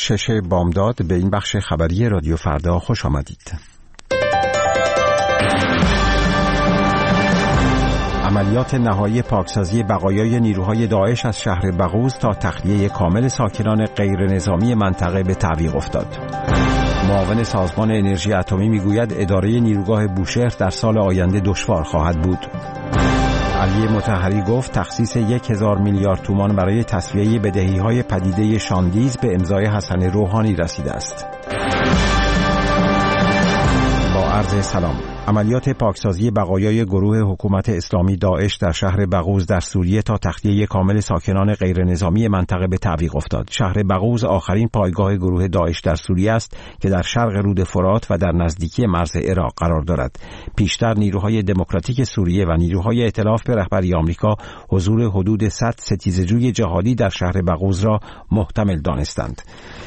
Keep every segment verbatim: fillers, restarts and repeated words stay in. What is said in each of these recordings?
شش بامداد به این بخش خبری رادیو فردا خوش آمدید. عملیات نهایی پاکسازی بقایای نیروهای داعش از شهر بغوز تا تخلیه کامل ساکنان غیر نظامی منطقه به تعویق افتاد. معاون سازمان انرژی اتمی میگوید اداره نیروگاه بوشهر در سال آینده دشوار خواهد بود. علی مطهری گفت تخصیص یک هزار میلیارد تومان برای تسویه بدهی‌های پدیده شاندیز به امضای حسن روحانی رسیده است. با عرض سلام. عملیات پاکسازی بقایای گروه حکومت اسلامی داعش در شهر بغوز در سوریه تا تخلیه کامل ساکنان غیر نظامی منطقه به تعویق افتاد. شهر بغوز آخرین پایگاه گروه داعش در سوریه است که در شرق رود فرات و در نزدیکی مرز عراق قرار دارد. پیشتر نیروهای دموکراتیک سوریه و نیروهای ائتلاف به رهبری آمریکا حضور حدود صد ستیزجوی جهادی در شهر بغوز را محتمل دانستند.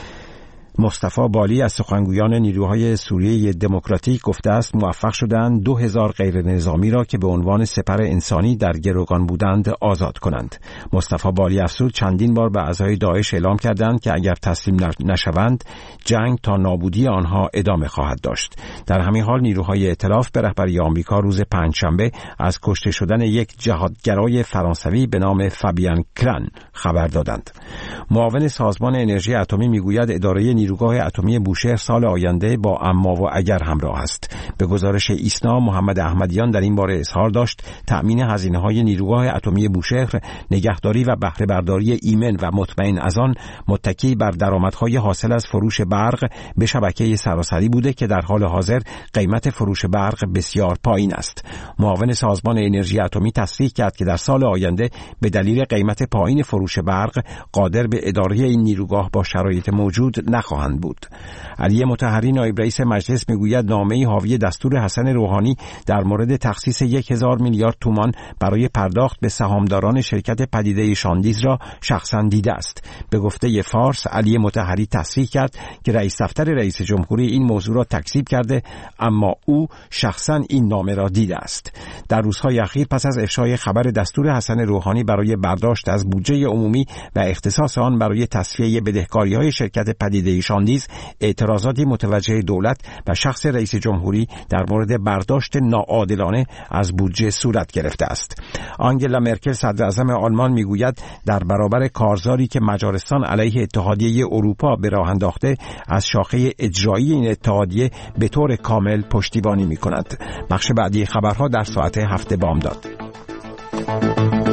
مصطفی بالی از سخنگویان نیروهای سوریه دموکراتیک گفته است موفق شدند دو هزار غیر نظامی را که به عنوان سپر انسانی در گروگان بودند آزاد کنند. مصطفی بالی افزود چندین بار به اعضای داعش اعلام کردند که اگر تسلیم نشوند جنگ تا نابودی آنها ادامه خواهد داشت. در همین حال نیروهای ائتلاف به رهبری آمریکا روز پنجشنبه از کشته شدن یک جهادگرای فرانسوی به نام فابیان کران خبر دادند. معاون سازمان انرژی اتمی میگوید اداره نیروگاه اتمی بوشهر سال آینده با اما و اگر همراه است. به گزارش ایسنا محمد احمدیان در این باره اظهار داشت تأمین هزینه‌های نیروگاه اتمی بوشهر، نگهداری و بهره برداری ایمن و مطمئن از آن متکی بر درآمدهای حاصل از فروش برق به شبکه سراسری بوده که در حال حاضر قیمت فروش برق بسیار پایین است. معاون سازمان انرژی اتمی تصریح کرد که در سال آینده به دلیل قیمت پایین فروش برق قادر به اداره این نیروگاه با شرایط موجود نخواهند بود. علی مطهری نایب رئیس مجلس میگوید نامه‌ای حاوی دستور حسن روحانی در مورد تخصیص یک هزار میلیارد تومان برای پرداخت به سهامداران شرکت پدیده شاندیز را شخصا دیده است. به گفته فارس علی مطهری تصریح کرد که رئیس دفتر رئیس جمهوری این موضوع را تکذیب کرده اما او شخصا این نامه را دیده است. در روزهای اخیر پس از افشای خبر دستور حسن روحانی برای برداشت از بودجه عمومی و اختصاص آن برای تسویه بدهکاری‌های شرکت پدیده شاندیز اعتراضاتی متوجه دولت و شخص رئیس جمهوری در مورد برداشت ناعادلانه از بودجه صورت گرفته است. آنگلا مرکل صدر اعظم آلمان میگوید در برابر کارزاری که مجارستان علیه اتحادیه اروپا به راه انداخته از شاخه اجرایی این اتحادیه به طور کامل پشتیبانی می‌کند. بخش بعدی خبرها در ساعت هفت بامداد.